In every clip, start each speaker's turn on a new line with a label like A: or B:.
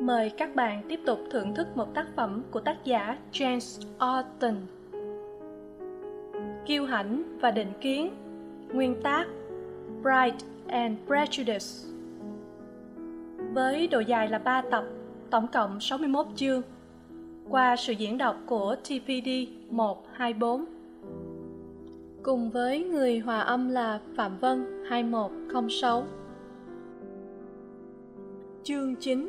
A: Mời các bạn tiếp tục thưởng thức một tác phẩm của tác giả James Austen. Kiêu hãnh và định kiến. Nguyên tác Pride and Prejudice. Với độ dài là 3 tập, tổng cộng 61 chương, qua sự diễn đọc của TPD 124. Cùng với người hòa âm là Phạm Vân 2106. Chương 9.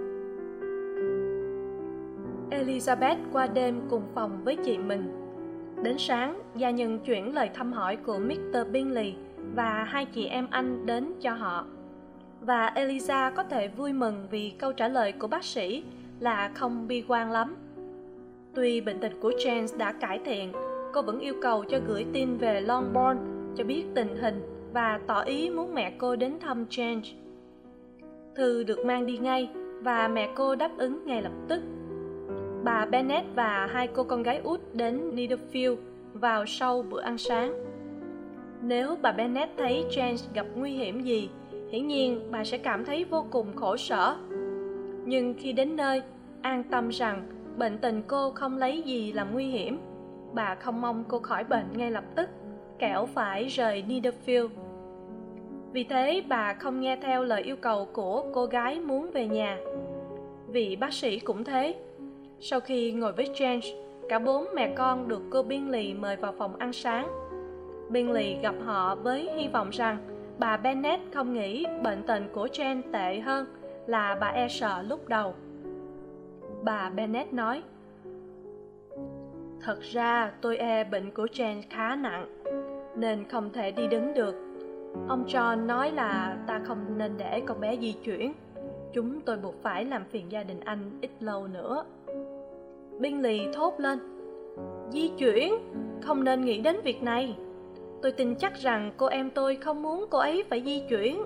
A: Elizabeth qua đêm cùng phòng với chị mình. Đến sáng, gia nhân chuyển lời thăm hỏi của Mr. Bingley và hai chị em anh đến cho họ. Và Eliza có thể vui mừng vì câu trả lời của bác sĩ là không bi quan lắm. Tuy bệnh tình của James đã cải thiện, cô vẫn yêu cầu cho gửi tin về Longbourn cho biết tình hình và tỏ ý muốn mẹ cô đến thăm James. Thư được mang đi ngay và mẹ cô đáp ứng ngay lập tức. Bà Bennet và hai cô con gái út đến Netherfield vào sau bữa ăn sáng. Nếu bà Bennet thấy James gặp nguy hiểm gì, hiển nhiên bà sẽ cảm thấy vô cùng khổ sở. Nhưng khi đến nơi, an tâm rằng bệnh tình cô không lấy gì làm nguy hiểm, bà không mong cô khỏi bệnh ngay lập tức, kẻo phải rời Netherfield. Vì thế bà không nghe theo lời yêu cầu của cô gái muốn về nhà. Vị bác sĩ cũng thế. Sau khi ngồi với James, cả bốn mẹ con được cô Bingley mời vào phòng ăn sáng. Bingley gặp họ với hy vọng rằng bà Bennet không nghĩ bệnh tình của James tệ hơn là bà e sợ lúc đầu. Bà Bennet nói: "Thật ra tôi e bệnh của James khá nặng, nên không thể đi đứng được. Ông John nói là ta không nên để con bé di chuyển. Chúng tôi buộc phải làm phiền gia đình anh ít lâu nữa." Bingley thốt lên: "Di chuyển? Không nên nghĩ đến việc này. Tôi tin chắc rằng cô em tôi không muốn cô ấy phải di chuyển."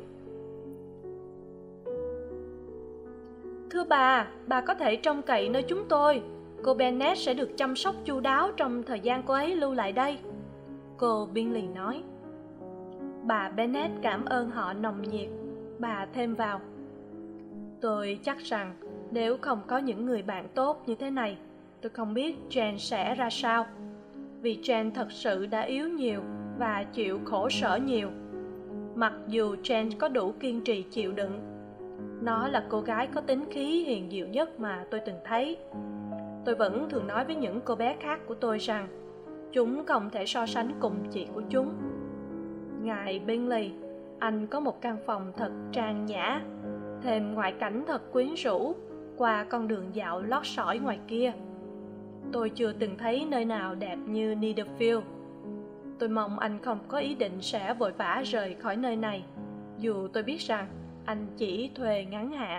A: "Thưa bà có thể trông cậy nơi chúng tôi. Cô Bennet sẽ được chăm sóc chu đáo trong thời gian cô ấy lưu lại đây," cô Bingley nói. Bà Bennet cảm ơn họ nồng nhiệt. Bà thêm vào: "Tôi chắc rằng nếu không có những người bạn tốt như thế này, tôi không biết Jane sẽ ra sao. Vì Jane thật sự đã yếu nhiều và chịu khổ sở nhiều. Mặc dù Jane có đủ kiên trì chịu đựng. Nó là cô gái có tính khí hiền dịu nhất mà tôi từng thấy. Tôi vẫn thường nói với những cô bé khác của tôi rằng chúng không thể so sánh cùng chị của chúng. Ngài Bingley, anh có một căn phòng thật trang nhã, thêm ngoại cảnh thật quyến rũ qua con đường dạo lót sỏi ngoài kia. Tôi chưa từng thấy nơi nào đẹp như Netherfield. Tôi mong anh không có ý định sẽ vội vã rời khỏi nơi này, dù tôi biết rằng anh chỉ thuê ngắn hạn."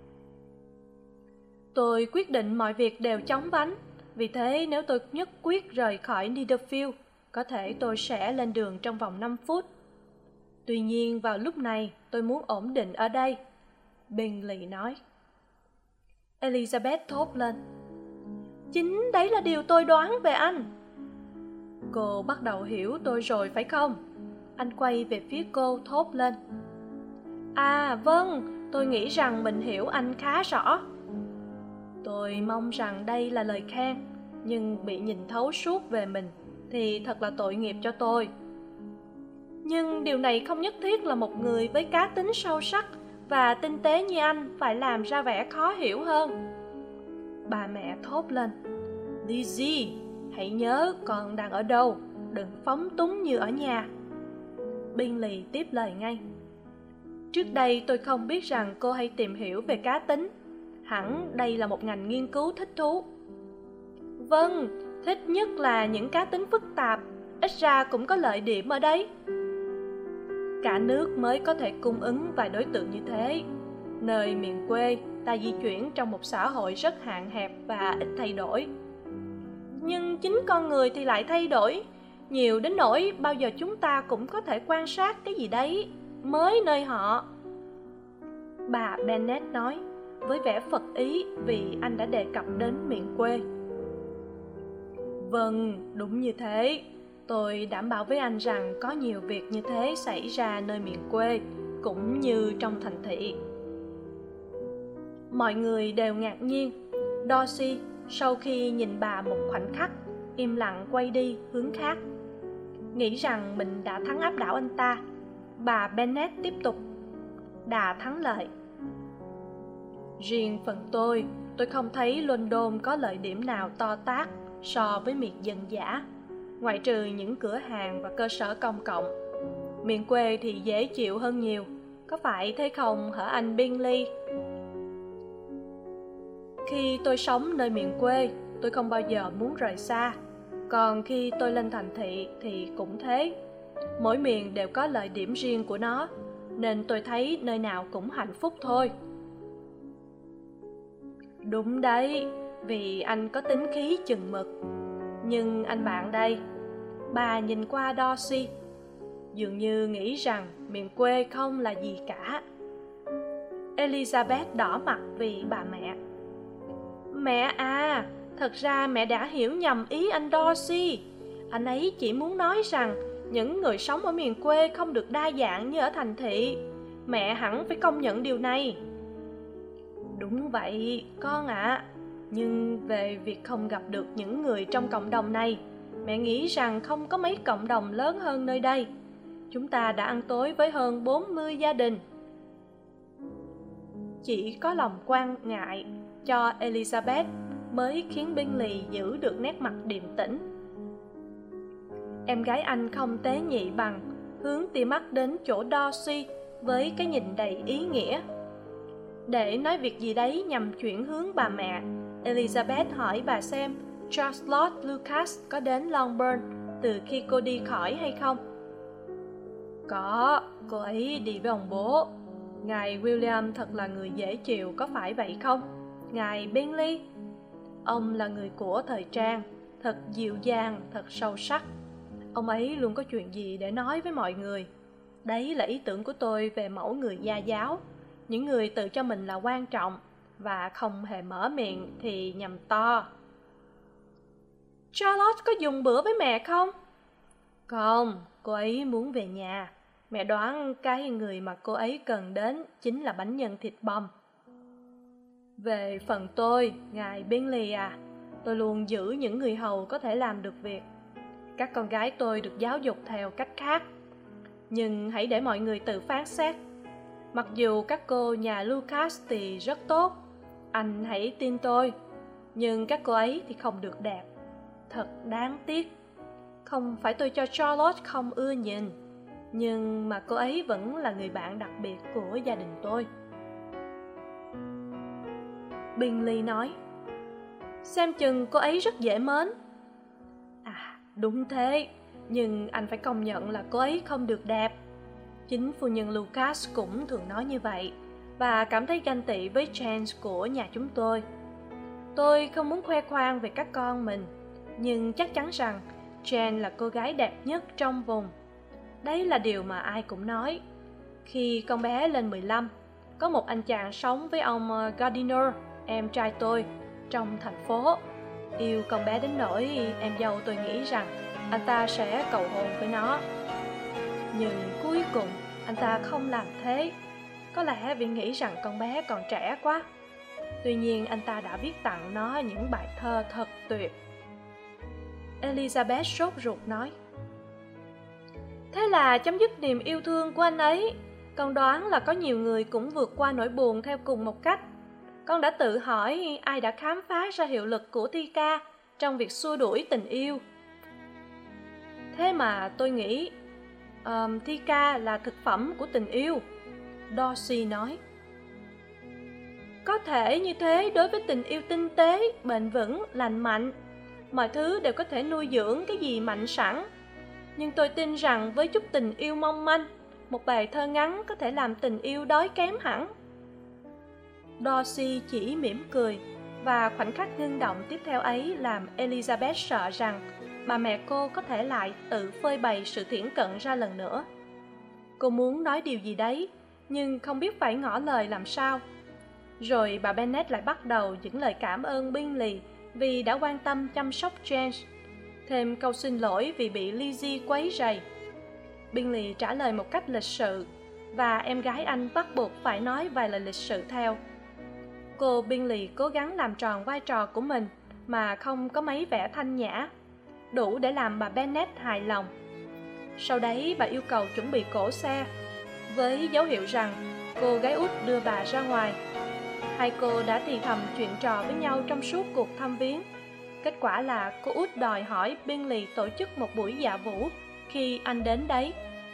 A: Tôi quyết định mọi việc đều chóng vánh, vì thế nếu tôi nhất quyết rời khỏi Netherfield, có thể tôi sẽ lên đường trong vòng 5 phút. Tuy nhiên vào lúc này tôi muốn ổn định ở đây, Bingley nói. Elizabeth thốt lên: "Chính đấy là điều tôi đoán về anh." "Cô bắt đầu hiểu tôi rồi phải không?" Anh quay về phía cô thốt lên. "À vâng, tôi nghĩ rằng mình hiểu anh khá rõ." "Tôi mong rằng đây là lời khen, nhưng bị nhìn thấu suốt về mình thì thật là tội nghiệp cho tôi." "Nhưng điều này không nhất thiết là một người với cá tính sâu sắc và tinh tế như anh phải làm ra vẻ khó hiểu hơn." Bà mẹ thốt lên: "Lizzie, hãy nhớ con đang ở đâu, đừng phóng túng như ở nhà." Bingley tiếp lời ngay: "Trước đây tôi không biết rằng cô hay tìm hiểu về cá tính. Hẳn đây là một ngành nghiên cứu thích thú." "Vâng, thích nhất là những cá tính phức tạp, ít ra cũng có lợi điểm ở đấy." "Cả nước mới có thể cung ứng vài đối tượng như thế. Nơi miền quê, ta di chuyển trong một xã hội rất hạn hẹp và ít thay đổi." "Nhưng chính con người thì lại thay đổi, nhiều đến nỗi bao giờ chúng ta cũng có thể quan sát cái gì đấy mới nơi họ," bà Bennet nói, với vẻ phật ý vì anh đã đề cập đến miền quê. "Vâng, đúng như thế. Tôi đảm bảo với anh rằng có nhiều việc như thế xảy ra nơi miền quê, cũng như trong thành thị." Mọi người đều ngạc nhiên. Dorsey sau khi nhìn bà một khoảnh khắc, im lặng quay đi hướng khác, nghĩ rằng mình đã thắng áp đảo anh ta. Bà Bennet tiếp tục: đà thắng lợi. Riêng phần tôi không thấy London có lợi điểm nào to tát so với miệt dân dã, ngoại trừ những cửa hàng và cơ sở công cộng. Miền quê thì dễ chịu hơn nhiều, có phải thế không hả anh Bingley? Khi tôi sống nơi miền quê, tôi không bao giờ muốn rời xa. Còn khi tôi lên thành thị thì cũng thế. Mỗi miền đều có lợi điểm riêng của nó, nên tôi thấy nơi nào cũng hạnh phúc thôi. Đúng đấy, vì anh có tính khí chừng mực. Nhưng anh bạn đây, bà nhìn qua Dorsey, dường như nghĩ rằng miền quê không là gì cả. Elizabeth đỏ mặt vì bà mẹ. Mẹ à, thật ra mẹ đã hiểu nhầm ý anh Dorsey. Anh ấy chỉ muốn nói rằng những người sống ở miền quê không được đa dạng như ở thành thị. Mẹ hẳn phải công nhận điều này. Đúng vậy, con ạ. Nhưng về việc không gặp được những người trong cộng đồng này, mẹ nghĩ rằng không có mấy cộng đồng lớn hơn nơi đây. Chúng ta đã ăn tối với hơn 40 gia đình. Chỉ có lòng quan ngại cho Elizabeth mới khiến Bingley giữ được nét mặt điềm tĩnh. Em gái anh không tế nhị bằng, hướng tia mắt đến chỗ Dorsey với cái nhìn đầy ý nghĩa. Để nói việc gì đấy nhằm chuyển hướng bà mẹ, Elizabeth hỏi bà xem Charlotte Lucas có đến Longbourn từ khi cô đi khỏi hay không. Có, cô ấy đi với ông bố. Ngài William thật là người dễ chịu, có phải vậy không, ngài Bingley? Ông là người của thời trang, thật dịu dàng, thật sâu sắc. Ông ấy luôn có chuyện gì để nói với mọi người. Đấy là ý tưởng của tôi về mẫu người gia giáo. Những người tự cho mình là quan trọng và không hề mở miệng thì nhầm to. Charlotte có dùng bữa với mẹ không? Không, cô ấy muốn về nhà. Mẹ đoán cái người mà cô ấy cần đến chính là bánh nhân thịt băm. Về phần tôi, ngài Bingley à, tôi luôn giữ những người hầu có thể làm được việc. Các con gái tôi được giáo dục theo cách khác. Nhưng hãy để mọi người tự phán xét. Mặc dù các cô nhà Lucas thì rất tốt, anh hãy tin tôi, nhưng các cô ấy thì không được đẹp. Thật đáng tiếc. Không phải tôi cho Charlotte không ưa nhìn, nhưng mà cô ấy vẫn là người bạn đặc biệt của gia đình tôi. Bingley nói, xem chừng cô ấy rất dễ mến. À, đúng thế, nhưng anh phải công nhận là cô ấy không được đẹp. Chính phu nhân Lucas cũng thường nói như vậy, và cảm thấy ganh tị với Chance của nhà chúng tôi. Tôi không muốn khoe khoang về các con mình, nhưng chắc chắn rằng Jane là cô gái đẹp nhất trong vùng. Đấy là điều mà ai cũng nói. Khi con bé lên 15, có một anh chàng sống với ông Gardiner, em trai tôi, trong thành phố. Yêu con bé đến nỗi em dâu tôi nghĩ rằng anh ta sẽ cầu hôn với nó. Nhưng cuối cùng anh ta không làm thế. Có lẽ vì nghĩ rằng con bé còn trẻ quá. Tuy nhiên anh ta đã viết tặng nó những bài thơ thật tuyệt. Elizabeth sốt ruột nói, thế là chấm dứt niềm yêu thương của anh ấy. Con đoán là có nhiều người cũng vượt qua nỗi buồn theo cùng một cách. Con đã tự hỏi ai đã khám phá ra hiệu lực của thi ca trong việc xua đuổi tình yêu. Thế mà tôi nghĩ thi ca là thực phẩm của tình yêu, Dorsey nói. Có thể như thế đối với tình yêu tinh tế, bền vững, lành mạnh. Mọi thứ đều có thể nuôi dưỡng cái gì mạnh sẵn. Nhưng tôi tin rằng với chút tình yêu mong manh, một bài thơ ngắn có thể làm tình yêu đói kém hẳn. Dorsey chỉ mỉm cười, và khoảnh khắc ngưng động tiếp theo ấy làm Elizabeth sợ rằng bà mẹ cô có thể lại tự phơi bày sự thiển cận ra lần nữa. Cô muốn nói điều gì đấy, nhưng không biết phải ngỏ lời làm sao. Rồi bà Bennet lại bắt đầu những lời cảm ơn Bingley vì đã quan tâm chăm sóc James, thêm câu xin lỗi vì bị Lizzie quấy rầy. Bingley trả lời một cách lịch sự, và em gái anh bắt buộc phải nói vài lời lịch sự theo. Cô Bingley cố gắng làm tròn vai trò của mình mà không có mấy vẻ thanh nhã, đủ để làm bà Bennet hài lòng. Sau đấy bà yêu cầu chuẩn bị cỗ xe, với dấu hiệu rằng cô gái út đưa bà ra ngoài. Hai cô đã thì thầm chuyện trò với nhau trong suốt cuộc thăm viếng. Kết quả là cô út đòi hỏi Bingley tổ chức một buổi dạ vũ khi anh đến đấy.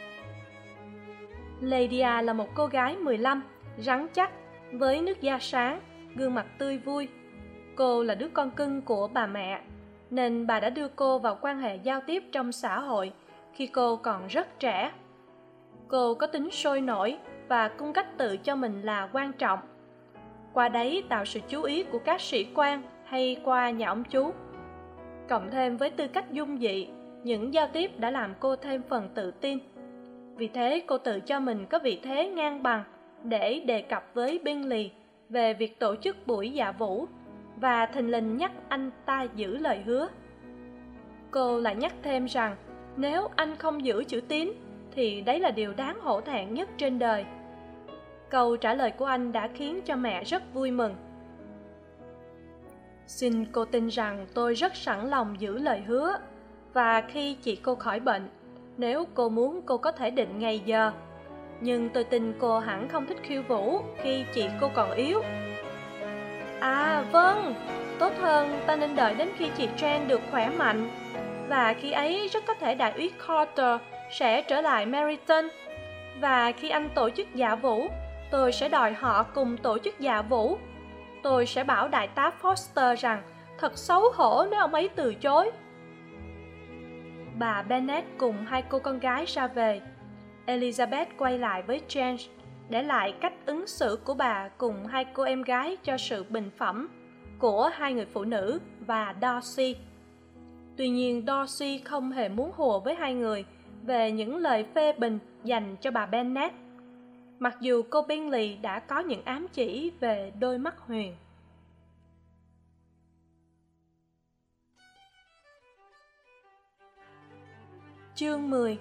A: Lydia là một cô gái 15, rắn chắc, với nước da sáng, gương mặt tươi vui. Cô là đứa con cưng của bà mẹ, nên bà đã đưa cô vào quan hệ giao tiếp trong xã hội khi cô còn rất trẻ. Cô có tính sôi nổi và cung cách tự cho mình là quan trọng, qua đấy tạo sự chú ý của các sĩ quan hay qua nhà ông chú. Cộng thêm với tư cách dung dị, những giao tiếp đã làm cô thêm phần tự tin. Vì thế cô tự cho mình có vị thế ngang bằng để đề cập với Bingley về việc tổ chức buổi dạ vũ, và thình lình nhắc anh ta giữ lời hứa. Cô lại nhắc thêm rằng nếu anh không giữ chữ tín thì đấy là điều đáng hổ thẹn nhất trên đời. Câu trả lời của anh đã khiến cho mẹ rất vui mừng. Xin cô tin rằng tôi rất sẵn lòng giữ lời hứa, và khi chị cô khỏi bệnh, nếu cô muốn cô có thể định ngày giờ. Nhưng tôi tin cô hẳn không thích khiêu vũ khi chị cô còn yếu. À vâng, tốt hơn ta nên đợi đến khi chị Jane được khỏe mạnh, và khi ấy rất có thể đại úy Carter sẽ trở lại Meryton. Và khi anh tổ chức dạ vũ, tôi sẽ đòi họ cùng tổ chức dạ vũ. Tôi sẽ bảo đại tá Foster rằng thật xấu hổ nếu ông ấy từ chối. Bà Bennet cùng hai cô con gái ra về. Elizabeth quay lại với James, để lại cách ứng xử của bà cùng hai cô em gái cho sự bình phẩm của hai người phụ nữ và Darcy. Tuy nhiên Darcy không hề muốn hùa với hai người về những lời phê bình dành cho bà Bennet, mặc dù cô Bingley đã có những ám chỉ về đôi mắt huyền. Chương 10.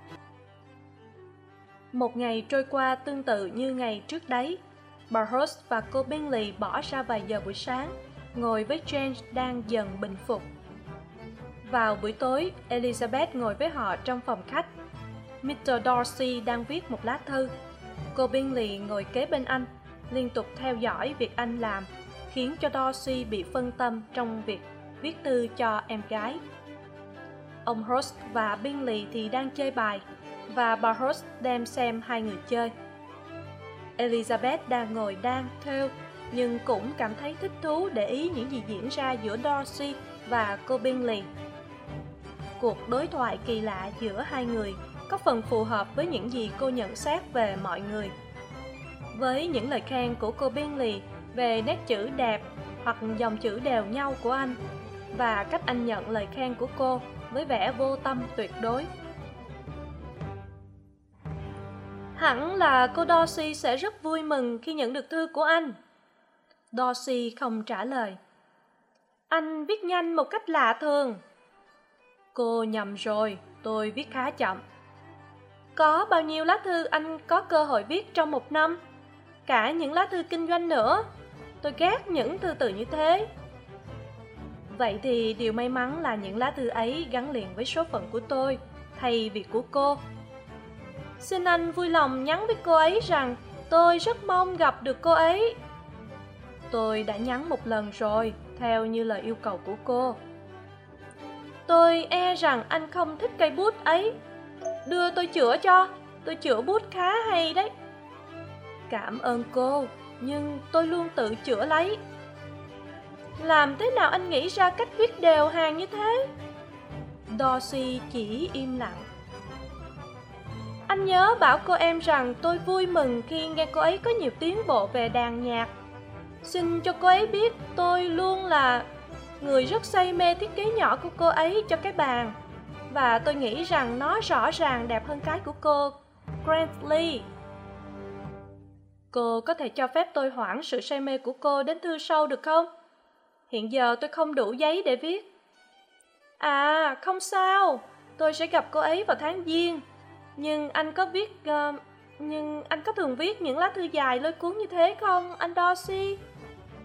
A: Một ngày trôi qua tương tự như ngày trước đấy. Bathurst và cô Bingley bỏ ra vài giờ buổi sáng, ngồi với James đang dần bình phục. Vào buổi tối, Elizabeth ngồi với họ trong phòng khách. Mr. Darcy đang viết một lá thư. Cô Bingley ngồi kế bên anh, liên tục theo dõi việc anh làm, khiến cho Darcy bị phân tâm trong việc viết thư cho em gái. Ông Hurst và Bingley thì đang chơi bài, và bà Hurst đem xem hai người chơi. Elizabeth đang ngồi đan thêu, nhưng cũng cảm thấy thích thú để ý những gì diễn ra giữa Darcy và cô Bingley. Cuộc đối thoại kỳ lạ giữa hai người có phần phù hợp với những gì cô nhận xét về mọi người. Với những lời khen của cô Bingley về nét chữ đẹp hoặc dòng chữ đều nhau của anh, và cách anh nhận lời khen của cô với vẻ vô tâm tuyệt đối. Hẳn là cô Darcy sẽ rất vui mừng khi nhận được thư của anh. Darcy không trả lời. Anh viết nhanh một cách lạ thường. Cô nhầm rồi, tôi viết khá chậm. Có bao nhiêu lá thư anh có cơ hội viết trong một năm? Cả những lá thư kinh doanh nữa. Tôi ghét những thư từ như thế. Vậy thì điều may mắn là những lá thư ấy gắn liền với số phận của tôi, thay vì của cô. Xin anh vui lòng nhắn với cô ấy rằng tôi rất mong gặp được cô ấy. Tôi đã nhắn một lần rồi, theo như lời yêu cầu của cô. Tôi e rằng anh không thích cây bút ấy. Đưa tôi chữa cho, tôi chữa bút khá hay đấy. Cảm ơn cô, nhưng tôi luôn tự chữa lấy. Làm thế nào anh nghĩ ra cách viết đều hàng như thế? Darcy chỉ im lặng. Anh nhớ bảo cô em rằng tôi vui mừng khi nghe cô ấy có nhiều tiến bộ về đàn nhạc. Xin cho cô ấy biết tôi luôn là người rất say mê thiết kế nhỏ của cô ấy cho cái bàn, và tôi nghĩ rằng nó rõ ràng đẹp hơn cái của cô Grantley. Cô có thể cho phép tôi hoãn sự say mê của cô đến thư sau được không? Hiện giờ tôi không đủ giấy để viết. À, không sao, tôi sẽ gặp cô ấy vào tháng Giêng. Nhưng anh có thường viết những lá thư dài lôi cuốn như thế không, anh Darcy?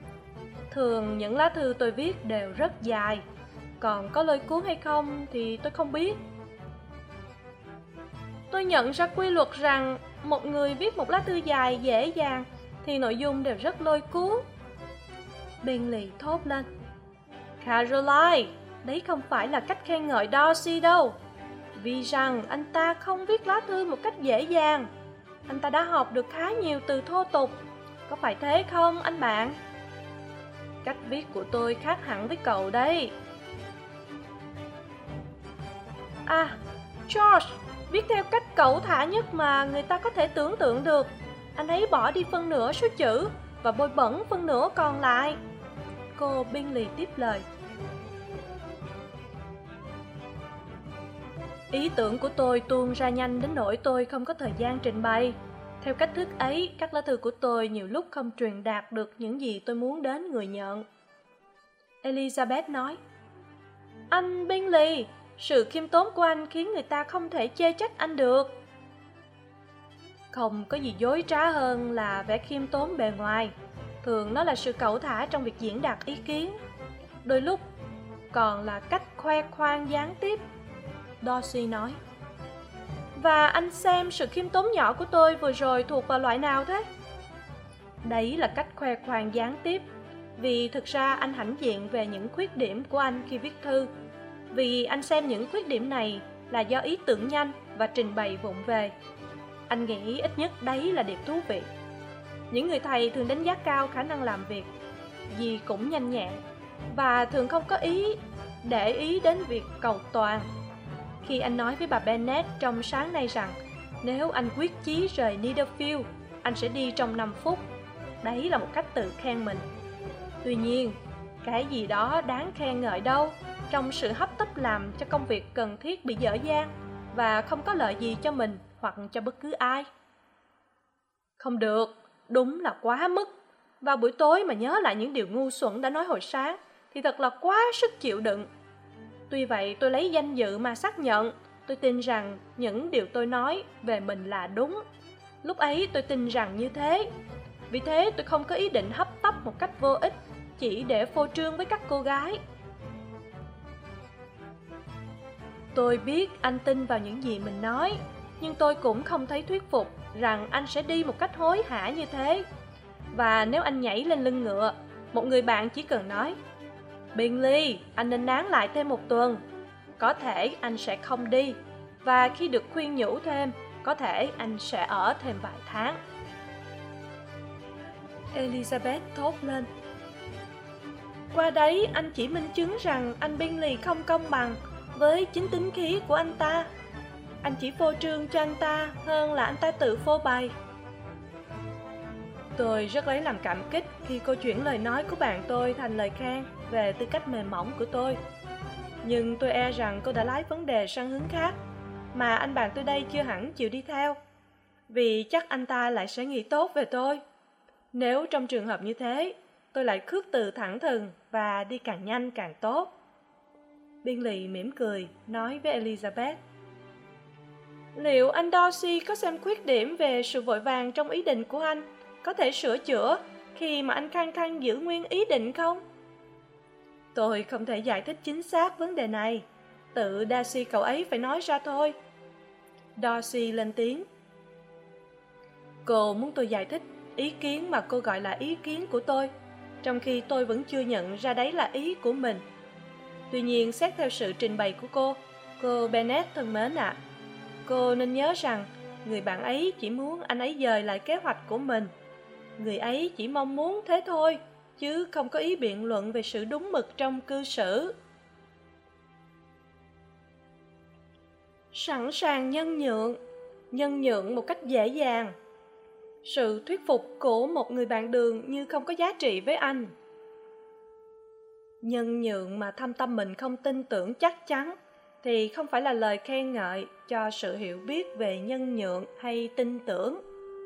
A: Thường những lá thư tôi viết đều rất dài, còn có lôi cuốn hay không thì tôi không biết. Tôi nhận ra quy luật rằng một người viết một lá thư dài dễ dàng thì nội dung đều rất lôi cuốn. Bingley thốt lên. Caroline, đấy không phải là cách khen ngợi Darcy đâu. Vì rằng anh ta không viết lá thư một cách dễ dàng. Anh ta đã học được khá nhiều từ thô tục. Có phải thế không anh bạn? Cách viết của tôi khác hẳn với cậu đấy. À, George, viết theo cách cẩu thả nhất mà người ta có thể tưởng tượng được. Anh ấy bỏ đi phân nửa số chữ và bôi bẩn phân nửa còn lại. Cô Bingley tiếp lời. Ý tưởng của tôi tuôn ra nhanh đến nỗi tôi không có thời gian trình bày. Theo cách thức ấy, các lá thư của tôi nhiều lúc không truyền đạt được những gì tôi muốn đến người nhận. Elizabeth nói. Anh Bingley, sự khiêm tốn của anh khiến người ta không thể chê trách anh được. Không có gì dối trá hơn là vẻ khiêm tốn bề ngoài. Thường nó là sự cẩu thả trong việc diễn đạt ý kiến. Đôi lúc còn là cách khoe khoang gián tiếp. Darcy nói. Và anh xem sự khiêm tốn nhỏ của tôi vừa rồi thuộc vào loại nào thế? Đấy là cách khoe khoang gián tiếp. Vì thực ra anh hãnh diện về những khuyết điểm của anh khi viết thư. Vì anh xem những khuyết điểm này là do ý tưởng nhanh và trình bày vụng về. Anh nghĩ ít nhất đấy là điểm thú vị. Những người thầy thường đánh giá cao khả năng làm việc, gì cũng nhanh nhẹn, và thường không có để ý đến việc cầu toàn. Khi anh nói với bà Bennet trong sáng nay rằng nếu anh quyết chí rời Netherfield, anh sẽ đi trong 5 phút. Đấy là một cách tự khen mình. Tuy nhiên, cái gì đó đáng khen ngợi đâu trong sự hấp tấp làm cho công việc cần thiết bị dở dang và không có lợi gì cho mình hoặc cho bất cứ ai. Không được, đúng là quá mức. Vào buổi tối mà nhớ lại những điều ngu xuẩn đã nói hồi sáng thì thật là quá sức chịu đựng. Tuy vậy tôi lấy danh dự mà xác nhận. Tôi tin rằng những điều tôi nói về mình là đúng. Lúc ấy tôi tin rằng như thế. Vì thế tôi không có ý định hấp tấp một cách vô ích chỉ để phô trương với các cô gái. Tôi biết anh tin vào những gì mình nói, nhưng tôi cũng không thấy thuyết phục rằng anh sẽ đi một cách hối hả như thế. Và nếu anh nhảy lên lưng ngựa, một người bạn chỉ cần nói Bingley, anh nên nán lại thêm một tuần. Có thể anh sẽ không đi, và khi được khuyên nhủ thêm, có thể anh sẽ ở thêm vài tháng. Elizabeth thốt lên. Qua đấy anh chỉ minh chứng rằng anh Bingley không công bằng với chính tính khí của anh ta. Anh chỉ phô trương cho anh ta hơn là anh ta tự phô bày. Tôi rất lấy làm cảm kích khi cô chuyển lời nói của bạn tôi thành lời khen về tư cách mềm mỏng của tôi. Nhưng tôi e rằng cô đã lái vấn đề sang hướng khác, mà anh bạn tôi đây chưa hẳn chịu đi theo. Vì chắc anh ta lại sẽ nghĩ tốt về tôi. Nếu trong trường hợp như thế, tôi lại khước từ thẳng thừng và đi càng nhanh càng tốt. Bingley mỉm cười, nói với Elizabeth. Liệu anh Darcy có xem khuyết điểm về sự vội vàng trong ý định của anh có thể sửa chữa khi mà anh khăng khăng giữ nguyên ý định không? Tôi không thể giải thích chính xác vấn đề này. Tự Darcy cậu ấy phải nói ra thôi. Darcy lên tiếng. Cô muốn tôi giải thích ý kiến mà cô gọi là ý kiến của tôi, trong khi tôi vẫn chưa nhận ra đấy là ý của mình. Tuy nhiên, xét theo sự trình bày của cô Bennet thân mến ạ, cô nên nhớ rằng người bạn ấy chỉ muốn anh ấy dời lại kế hoạch của mình. Người ấy chỉ mong muốn thế thôi, chứ không có ý biện luận về sự đúng mực trong cư xử. Sẵn sàng nhân nhượng một cách dễ dàng. Sự thuyết phục của một người bạn đường như không có giá trị với anh. Nhân nhượng mà thâm tâm mình không tin tưởng chắc chắn thì không phải là lời khen ngợi cho sự hiểu biết về nhân nhượng hay tin tưởng.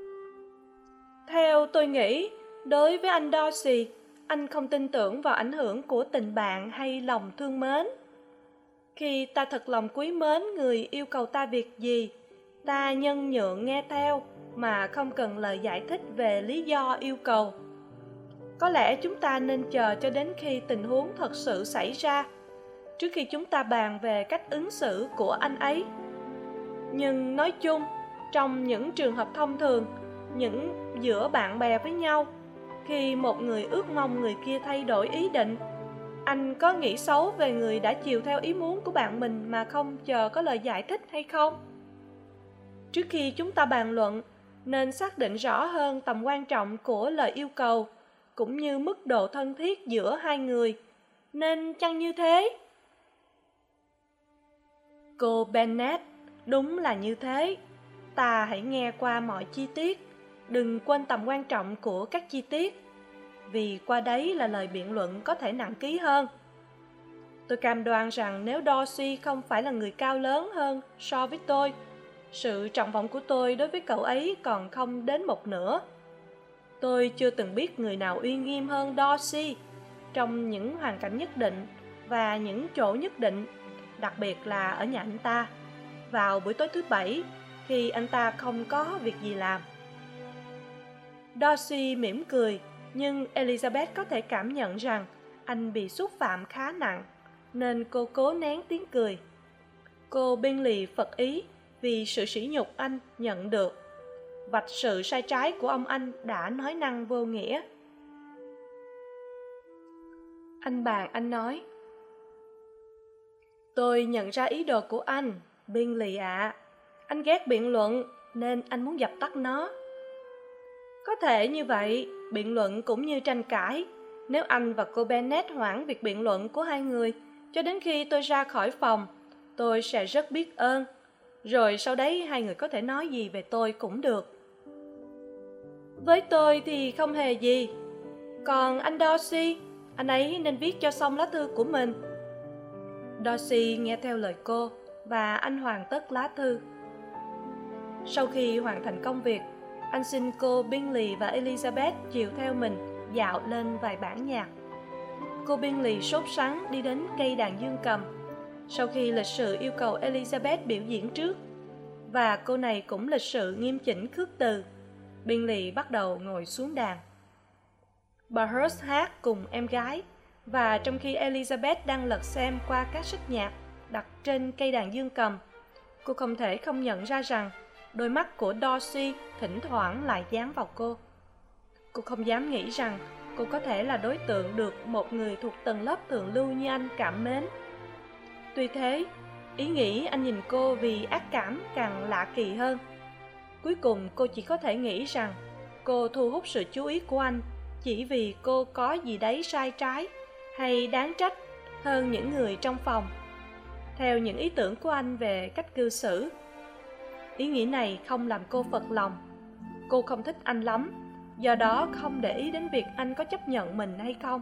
A: Theo tôi nghĩ, đối với anh Darcy, anh không tin tưởng vào ảnh hưởng của tình bạn hay lòng thương mến. Khi ta thật lòng quý mến người yêu cầu ta việc gì, ta nhân nhượng nghe theo mà không cần lời giải thích về lý do yêu cầu. Có lẽ chúng ta nên chờ cho đến khi tình huống thật sự xảy ra, trước khi chúng ta bàn về cách ứng xử của anh ấy. Nhưng nói chung, trong những trường hợp thông thường, những giữa bạn bè với nhau, khi một người ước mong người kia thay đổi ý định, anh có nghĩ xấu về người đã chiều theo ý muốn của bạn mình mà không chờ có lời giải thích hay không? Trước khi chúng ta bàn luận, nên xác định rõ hơn tầm quan trọng của lời yêu cầu, cũng như mức độ thân thiết giữa hai người. Nên chăng như thế? Cô Bennet, đúng là như thế. Ta hãy nghe qua mọi chi tiết, đừng quên tầm quan trọng của các chi tiết, vì qua đấy là lời biện luận có thể nặng ký hơn. Tôi cam đoan rằng nếu Darcy không phải là người cao lớn hơn so với tôi, sự trọng vọng của tôi đối với cậu ấy còn không đến một nửa. Tôi chưa từng biết người nào uy nghiêm hơn Darcy trong những hoàn cảnh nhất định và những chỗ nhất định, đặc biệt là ở nhà anh ta, vào buổi tối thứ Bảy khi anh ta không có việc gì làm. Darcy mỉm cười, nhưng Elizabeth có thể cảm nhận rằng anh bị xúc phạm khá nặng, nên cô cố nén tiếng cười. Cô Bingley phật ý vì sự sỉ nhục anh nhận được, vạch sự sai trái của ông anh đã nói năng vô nghĩa. Anh nói: "Tôi nhận ra ý đồ của anh, Bingley ạ. Anh ghét biện luận, nên anh muốn dập tắt nó. Có thể như vậy, biện luận cũng như tranh cãi. Nếu anh và cô Bennet hoãn việc biện luận của hai người cho đến khi tôi ra khỏi phòng, tôi sẽ rất biết ơn. Rồi sau đấy hai người có thể nói gì về tôi cũng được. Với tôi thì không hề gì. Còn anh Darcy, anh ấy nên viết cho xong lá thư của mình." Darcy nghe theo lời cô, và anh hoàn tất lá thư. Sau khi hoàn thành công việc, anh xin cô Bingley và Elizabeth chiều theo mình dạo lên vài bản nhạc. Cô Bingley sốt sắng đi đến cây đàn dương cầm, sau khi lịch sự yêu cầu Elizabeth biểu diễn trước, và cô này cũng lịch sự nghiêm chỉnh khước từ. Bingley bắt đầu ngồi xuống đàn. Bà Hurst hát cùng em gái, và trong khi Elizabeth đang lật xem qua các sách nhạc đặt trên cây đàn dương cầm, cô không thể không nhận ra rằng đôi mắt của Darcy thỉnh thoảng lại dán vào cô. Cô không dám nghĩ rằng cô có thể là đối tượng được một người thuộc tầng lớp thượng lưu như anh cảm mến. Tuy thế, ý nghĩ anh nhìn cô vì ác cảm càng lạ kỳ hơn. Cuối cùng cô chỉ có thể nghĩ rằng cô thu hút sự chú ý của anh chỉ vì cô có gì đấy sai trái hay đáng trách hơn những người trong phòng, theo những ý tưởng của anh về cách cư xử. Ý nghĩ này không làm cô phật lòng. Cô không thích anh lắm, do đó không để ý đến việc anh có chấp nhận mình hay không.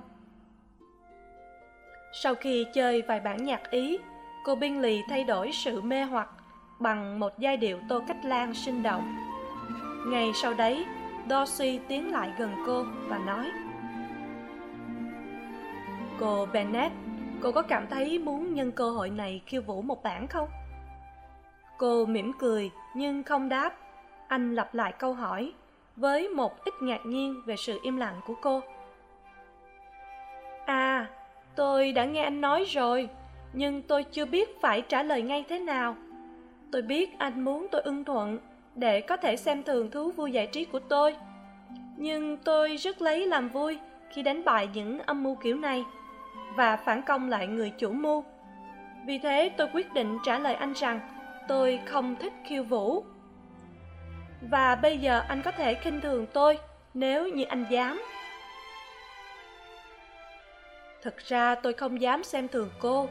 A: Sau khi chơi vài bản nhạc Ý, cô Bingley thay đổi sự mê hoặc bằng một giai điệu Tô Cách Lan sinh động. Ngay sau đấy, Darcy tiến lại gần cô và nói: "Cô Bennet, cô có cảm thấy muốn nhân cơ hội này khiêu vũ một bản không?" Cô mỉm cười nhưng không đáp. Anh lặp lại câu hỏi với một ít ngạc nhiên về sự im lặng của cô. "À, tôi đã nghe anh nói rồi, nhưng tôi chưa biết phải trả lời ngay thế nào. Tôi biết anh muốn tôi ưng thuận để có thể xem thường thú vui giải trí của tôi, nhưng tôi rất lấy làm vui khi đánh bại những âm mưu kiểu này và phản công lại người chủ mưu. Vì thế tôi quyết định trả lời anh rằng tôi không thích khiêu vũ. Và bây giờ anh có thể khinh thường tôi nếu như anh dám." "Thực ra tôi không dám xem thường cô."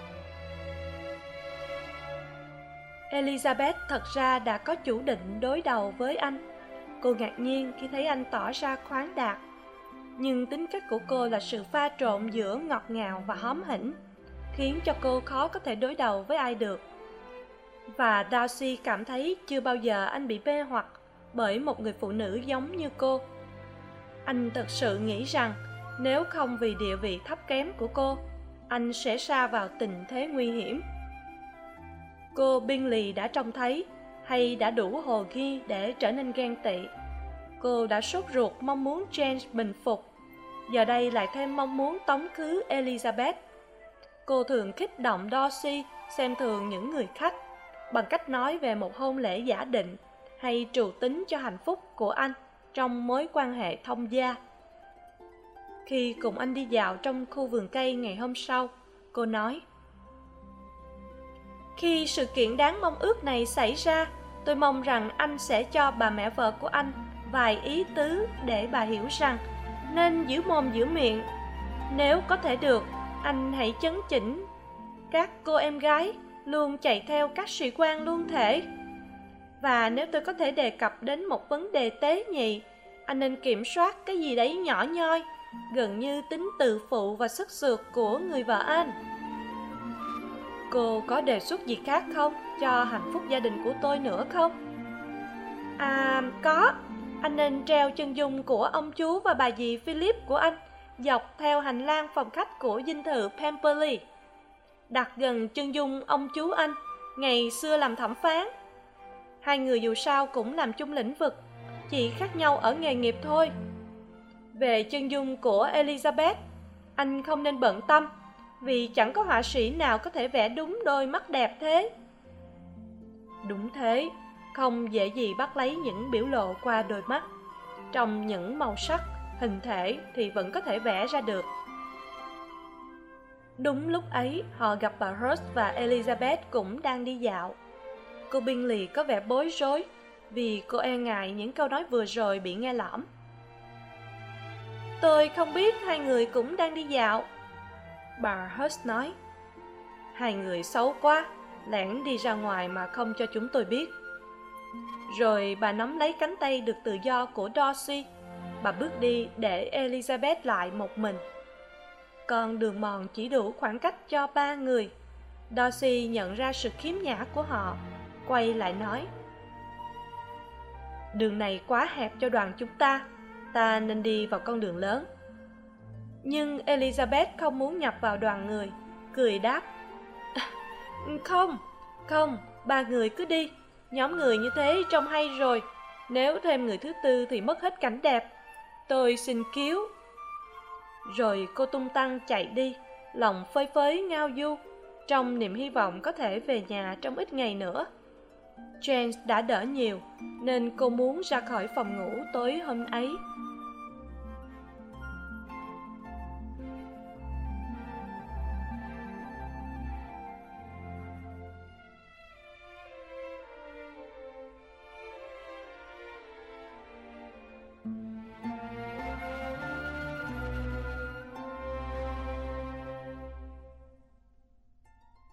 A: Elizabeth thật ra đã có chủ định đối đầu với anh. Cô ngạc nhiên khi thấy anh tỏ ra khoáng đạt, nhưng tính cách của cô là sự pha trộn giữa ngọt ngào và hóm hỉnh, khiến cho cô khó có thể đối đầu với ai được. Và Darcy cảm thấy chưa bao giờ anh bị mê hoặc bởi một người phụ nữ giống như cô. Anh thật sự nghĩ rằng nếu không vì địa vị thấp kém của cô, anh sẽ sa vào tình thế nguy hiểm. Cô Bingley đã trông thấy, hay đã đủ hồ nghi để trở nên ghen tị. Cô đã sốt ruột mong muốn James bình phục, giờ đây lại thêm mong muốn tống khứ Elizabeth. Cô thường kích động Darcy xem thường những người khách bằng cách nói về một hôn lễ giả định hay trù tính cho hạnh phúc của anh trong mối quan hệ thông gia. Khi cùng anh đi dạo trong khu vườn cây ngày hôm sau, cô nói: khi sự kiện đáng mong ước này xảy ra, tôi mong rằng anh sẽ cho bà mẹ vợ của anh vài ý tứ để bà hiểu rằng nên giữ mồm giữ miệng. Nếu có thể được, anh hãy chấn chỉnh các cô em gái luôn chạy theo các sĩ quan luôn thể. Và nếu tôi có thể đề cập đến một vấn đề tế nhị, anh nên kiểm soát cái gì đấy nhỏ nhoi, gần như tính tự phụ và sức sượt của người vợ anh. Cô có đề xuất gì khác không cho hạnh phúc gia đình của tôi nữa không? À, có. Anh nên treo chân dung của ông chú và bà dì Philip của anh dọc theo hành lang phòng khách của dinh thự Pemberley, đặt gần chân dung ông chú anh ngày xưa làm thẩm phán. Hai người dù sao cũng làm chung lĩnh vực, chỉ khác nhau ở nghề nghiệp thôi. Về chân dung của Elizabeth, anh không nên bận tâm, vì chẳng có họa sĩ nào có thể vẽ đúng đôi mắt đẹp thế. Đúng thế, không dễ gì bắt lấy những biểu lộ qua đôi mắt. Trong những màu sắc, hình thể thì vẫn có thể vẽ ra được. Đúng lúc ấy, họ gặp bà Hurst và Elizabeth cũng đang đi dạo. Cô Bingley có vẻ bối rối vì cô e ngại những câu nói vừa rồi bị nghe lỏm. Tôi không biết hai người cũng đang đi dạo, bà Hurst nói. Hai người xấu quá, lẻn đi ra ngoài mà không cho chúng tôi biết. Rồi bà nắm lấy cánh tay được tự do của Darcy. Bà bước đi để Elizabeth lại một mình. Con đường mòn chỉ đủ khoảng cách cho ba người. Darcy nhận ra sự khiếm nhã của họ, quay lại nói: đường này quá hẹp cho đoàn chúng ta nên đi vào con đường lớn. Nhưng Elizabeth không muốn nhập vào đoàn người, cười đáp: Không, ba người cứ đi. Nhóm người như thế trông hay rồi. Nếu thêm người thứ tư thì mất hết cảnh đẹp. Tôi xin cứu. Rồi cô tung tăng chạy đi, lòng phơi phới ngao du, trong niềm hy vọng có thể về nhà trong ít ngày nữa. James đã đỡ nhiều, nên cô muốn ra khỏi phòng ngủ tối hôm ấy.